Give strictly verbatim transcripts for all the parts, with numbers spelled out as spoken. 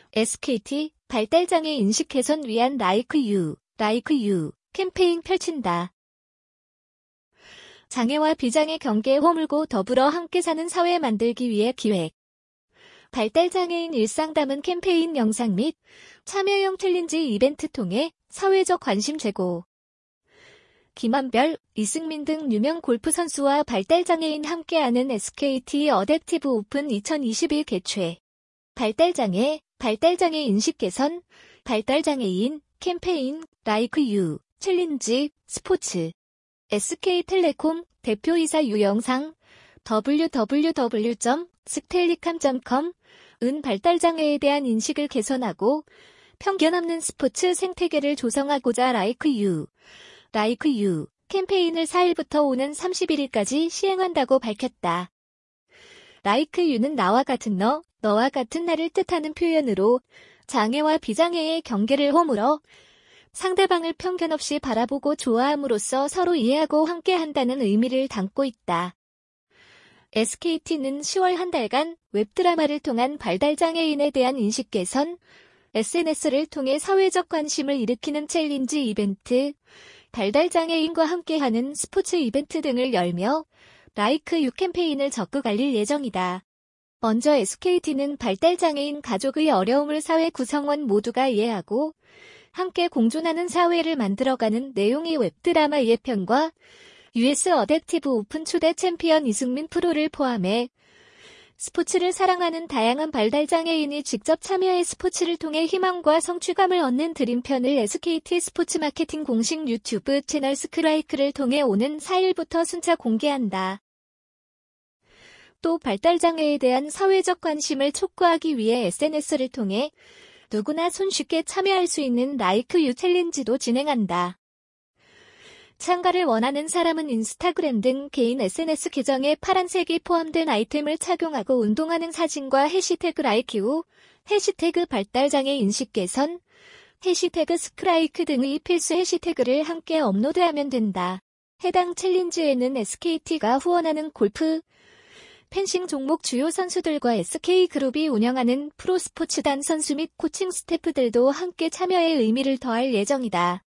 에스케이티 발달장애 인식 개선 위한 Like You, Like You 캠페인 펼친다. 장애와 비장애 경계에 허물고 더불어 함께 사는 사회 만들기 위해 기획. 발달장애인 일상 담은 캠페인 영상 및 참여형 챌린지 이벤트 통해 사회적 관심 제고. 김한별, 이승민 등 유명 골프 선수와 발달장애인 함께하는 에스케이티 어댑티브 오픈 이천이십일 개최. 발달장애, 발달장애 인식 개선, 발달장애인 캠페인, Like You, 챌린지, 스포츠. 에스케이텔레콤 대표이사 유영상, 더블유 더블유 더블유 점 스텔리캄 점 컴, 은 발달장애에 대한 인식을 개선하고 편견 없는 스포츠 생태계를 조성하고자 Like You, Like You 캠페인을 사일부터 오는 삼십일일까지 시행한다고 밝혔다. Like You는 나와 같은 너, 너와 같은 나를 뜻하는 표현으로 장애와 비장애의 경계를 허물어 상대방을 편견 없이 바라보고 좋아함으로써 서로 이해하고 함께한다는 의미를 담고 있다. 에스케이티는 시월 한 달간 웹드라마를 통한 발달장애인에 대한 인식 개선, 에스엔에스를 통해 사회적 관심을 일으키는 챌린지 이벤트, 발달장애인과 함께하는 스포츠 이벤트 등을 열며 Like You 캠페인을 적극 알릴 예정이다. 먼저 에스케이티는 발달장애인 가족의 어려움을 사회 구성원 모두가 이해하고 함께 공존하는 사회를 만들어가는 내용의 웹드라마 예편과 유에스 어댑티브 오픈 초대 챔피언 이승민 프로를 포함해 스포츠를 사랑하는 다양한 발달장애인이 직접 참여해 스포츠를 통해 희망과 성취감을 얻는 드림편을 에스케이티 스포츠 마케팅 공식 유튜브 채널 스크라이크를 통해 오는 사일부터 순차 공개한다. 또 발달장애에 대한 사회적 관심을 촉구하기 위해 에스엔에스를 통해 누구나 손쉽게 참여할 수 있는 Like You 챌린지도 진행한다. 참가를 원하는 사람은 인스타그램 등 개인 에스엔에스 계정에 파란색이 포함된 아이템을 착용하고 운동하는 사진과 해시태그 Like You, 해시태그 발달장애 인식 개선, 해시태그 스크라이크 등의 필수 해시태그를 함께 업로드하면 된다. 해당 챌린지에는 에스케이티가 후원하는 골프, 펜싱 종목 주요 선수들과 에스케이그룹이 운영하는 프로스포츠단 선수 및 코칭 스태프들도 함께 참여의 의미를 더할 예정이다.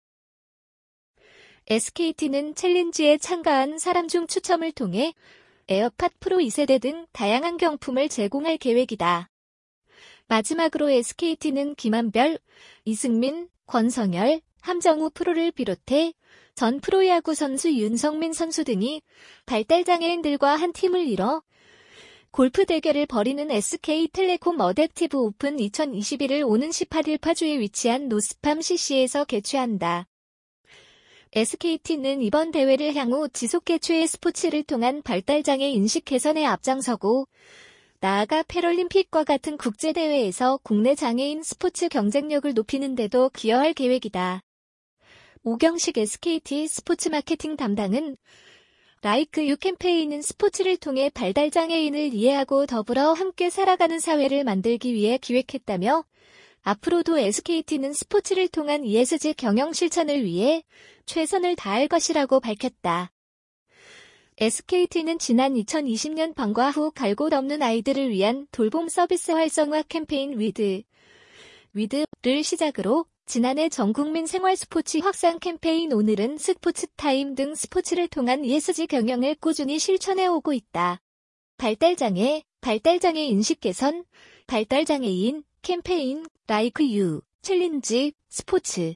에스케이티는 챌린지에 참가한 사람 중 추첨을 통해 에어팟 프로 이 세대 등 다양한 경품을 제공할 계획이다. 마지막으로 에스케이티는 김한별, 이승민, 권성열, 함정우 프로를 비롯해 전 프로야구 선수 윤성민 선수 등이 발달장애인들과 한 팀을 이뤄 골프 대결을 벌이는 에스케이텔레콤 어댑티브 오픈 이천이십일을 오는 십팔일 파주에 위치한 노스팜 씨씨에서 개최한다. 에스케이티는 이번 대회를 향후 지속 개최의 스포츠를 통한 발달장애 인식 개선에 앞장서고 나아가 패럴림픽과 같은 국제대회에서 국내 장애인 스포츠 경쟁력을 높이는 데도 기여할 계획이다. 오경식 에스케이티 스포츠 마케팅 담당은 Like You 캠페인은 스포츠를 통해 발달장애인을 이해하고 더불어 함께 살아가는 사회를 만들기 위해 기획했다며 앞으로도 에스케이티는 스포츠를 통한 이에스지 경영 실천을 위해 최선을 다할 것이라고 밝혔다. 에스케이티는 지난 이천이십년 방과 후 갈 곳 없는 아이들을 위한 돌봄 서비스 활성화 캠페인 위드, 위드를 시작으로 지난해 전국민 생활스포츠 확산 캠페인 오늘은 스포츠타임 등 스포츠를 통한 이에스지 경영을 꾸준히 실천해오고 있다. 발달장애, 발달장애 인식 개선, 발달장애인 캠페인, Like You, 챌린지, 스포츠.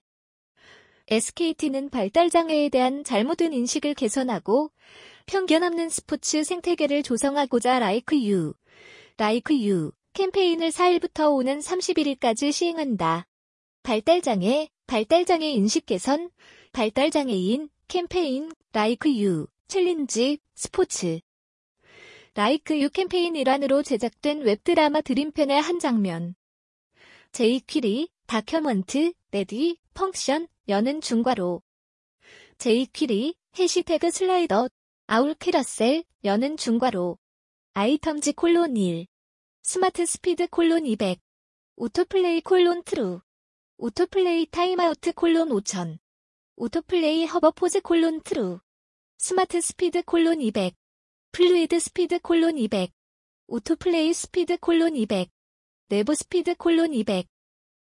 에스케이티는 발달장애에 대한 잘못된 인식을 개선하고 편견 없는 스포츠 생태계를 조성하고자 Like You, Like You 캠페인을 사일부터 오는 삼십일일까지 시행한다. 발달장애, 발달장애 인식 개선, 발달장애인 캠페인, Like You, 챌린지, 스포츠. Like You 캠페인 일환으로 제작된 웹드라마 드림편의 한 장면. 제이퀴리, 다큐먼트, 레디, 펑션, 여는 중괄호. 제이퀴리, 해시태그 슬라이더, 아울키러셀, 여는 중괄호. 아이텀즈 콜론 일. 스마트 스피드 콜론 이백. 오토플레이 콜론 트루. 오토플레이 타임아우트 콜론 오천. 오토플레이 허버포즈 콜론 트루. 스마트 스피드 콜론 이백. 플루이드 스피드 콜론 이백. 오토플레이 스피드 콜론 이백. 내부 스피드 콜론 이백.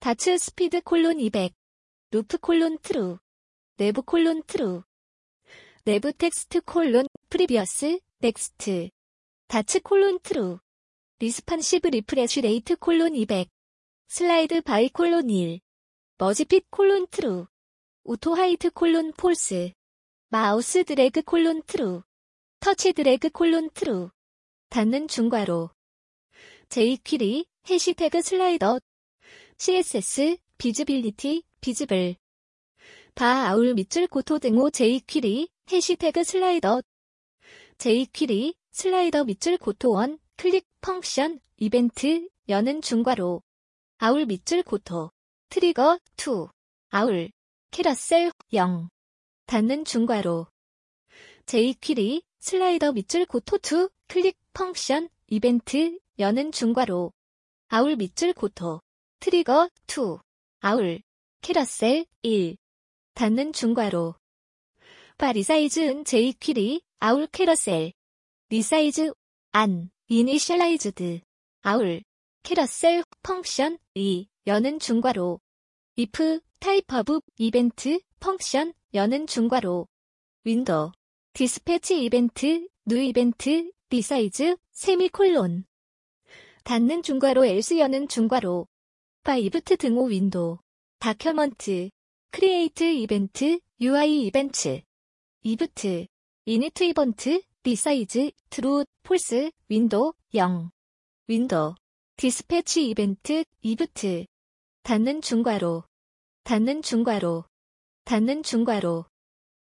다츠 스피드 콜론 이백, 루프 콜론 트루, 내부 콜론 트루, 내부 텍스트 콜론 프리비어스, 넥스트, 다츠 콜론 트루, 리스판시브 리프레쉬 레이트 콜론 이백, 슬라이드 바이 콜론 일, 머지핏 콜론 트루, 오토 하이트 콜론 폴스, 마우스 드래그 콜론 트루, 터치 드래그 콜론 트루, 닫는 중괄호, jQuery, 해시태그 슬라이더, 씨에스에스, 비즈빌리티, 비즈블, 바 아울 밑줄 고토 등호 jQuery, 해시태그 슬라이더, jQuery, 슬라이더 밑줄 고토 원, 클릭 펑션, 이벤트, 여는 중괄호, 아울 밑줄 고토, 트리거, 이, 아울, 캐러셀, 영, 닫는 중괄호, jQuery, 슬라이더 밑줄 고토 이, 클릭 펑션, 이벤트, 여는 중괄호, 아울 밑줄 고토, 트리거, 이, 아울, 캐러셀, 일, 닫는 중괄호, 바 리사이즈은 jQuery, 아울 캐러셀, 리사이즈, 안, 이니셜라이즈드, 아울, 캐러셀, 펑션, 이, 여는 중괄호, if, 타입 오브, 이벤트, 펑션, 여는 중괄호, 윈도우, 디스패치 이벤트, 뉴 이벤트, 리사이즈, 세미콜론, 닫는 중괄호 else 여는 중괄호, 바 이브트 등호 윈도우, 다큐먼트, 크리에이트 이벤트, 유아이 이벤트, 이브트, 이니트 이번트, 리사이즈, 트루, 폴스, 윈도우, 영, 윈도우, 디스패치 이벤트, 이브트, 닫는 중괄호, 닫는 중괄호, 닫는 중괄호,